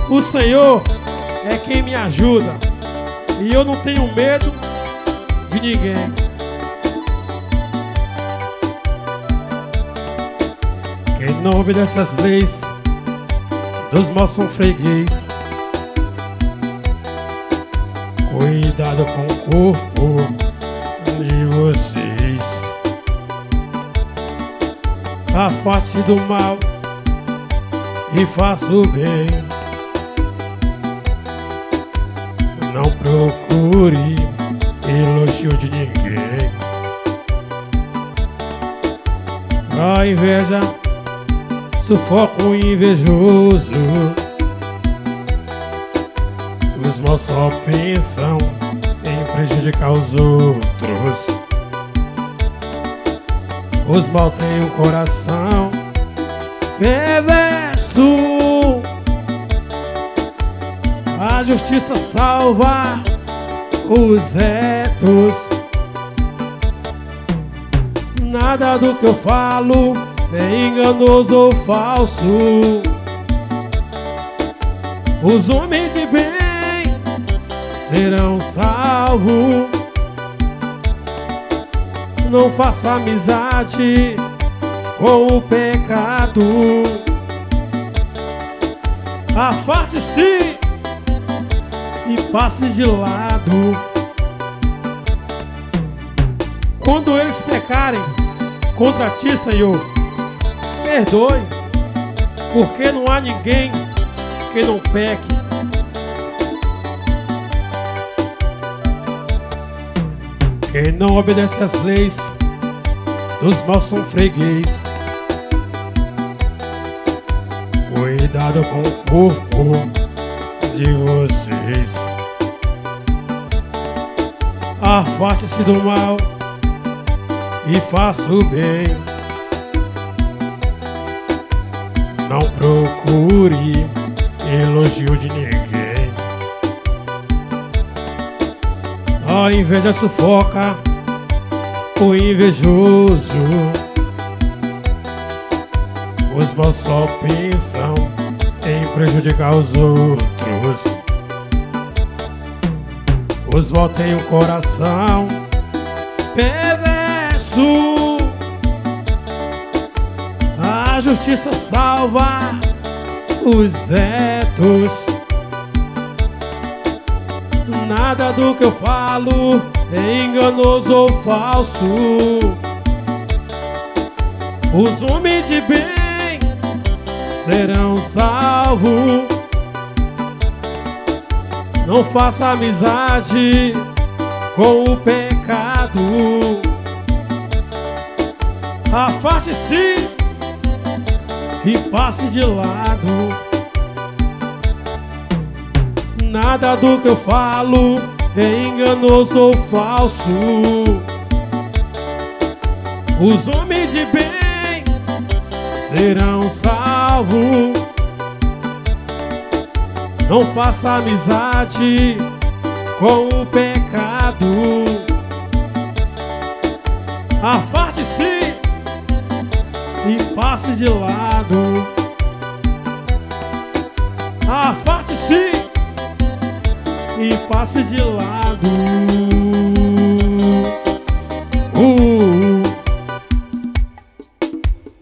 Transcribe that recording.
O Senhor é quem me ajuda e eu não tenho medo de ninguém. Quem não obedece às leis dos maus são freguês. Cuidado com o corpo de vocês. Afaste do mal e faça o bem. Não procure elogio de ninguém. A inveja sufoca o invejoso. Os maus só pensam em prejudicar os outros. Os maus têm um coração perverso. A justiça salva os retos. Nada do que eu falo é enganoso ou falso. Os homens de bem serão salvos. Não faça amizade com o pecado. Afaste-se e passe de lado. Quando eles pecarem contra ti, Senhor, perdoe, porque não há ninguém que não peque. Quem não obedece às leis dos maus são freguês. Cuidado com o corpo de vocês. Afaste-se do mal e faça o bem. Não procure elogio de ninguém. A inveja sufoca o invejoso. Os maus só pensam em prejudicar os outros. Os maus têm um coração perverso. A justiça salva os retos. Nada do que eu falo é enganoso ou falso. Os homens de bem serão salvos. Não faça amizade com o pecado. Afaste-se e passe de lado. Nada do que eu falo é enganoso ou falso. Os homens de bem serão salvos. Não faça amizade com o pecado. Afaste-se e passe de lado. Afaste-se e passe de lado.